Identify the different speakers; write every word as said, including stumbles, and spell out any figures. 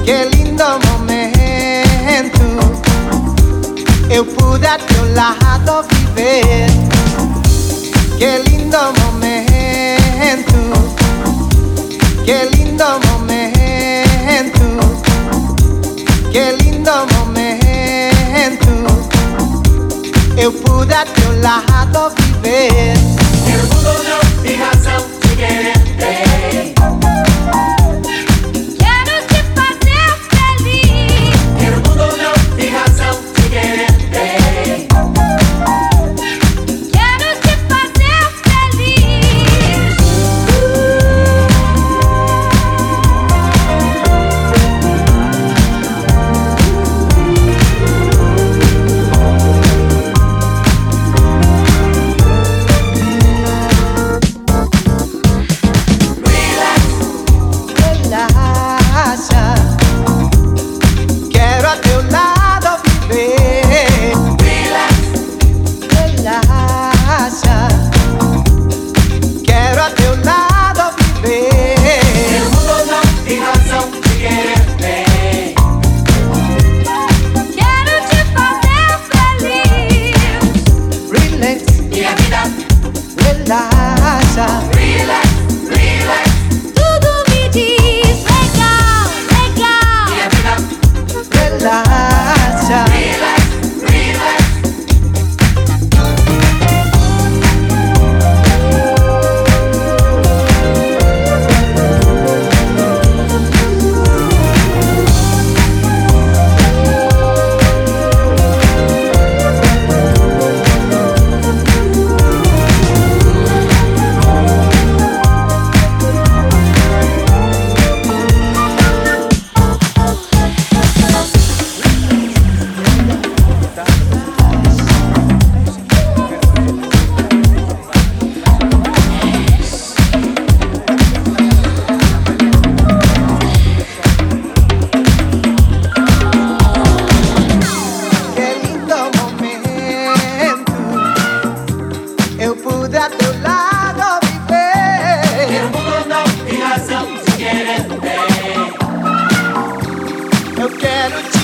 Speaker 1: Que lindo momento, eu pude a teu lado viver. Que lindo momento, que lindo momento, que lindo momento, eu pude a teu lado viver.
Speaker 2: E o mundo não tem razão de querer ter.
Speaker 3: Quero te fazer feliz.
Speaker 2: E o mundo não tem razão de querer ter.
Speaker 3: Quero te fazer feliz.
Speaker 1: Relaxa, quero a teu lado viver. Relaxa, quero a teu lado viver.
Speaker 2: E o mundo não tem razão de querer ter.
Speaker 3: Quero te fazer feliz.
Speaker 1: Relax,
Speaker 2: Minha vida,
Speaker 1: relaxa,
Speaker 2: relax, relax.
Speaker 3: Tudo me diz legal, legal.
Speaker 2: Minha vida,
Speaker 1: relaxa.
Speaker 2: relax, relax.
Speaker 1: Que lindo momento, eu pude a teu lado
Speaker 2: E
Speaker 1: viver.
Speaker 2: o mundo não tem razão de querer ter.
Speaker 1: Eu quero te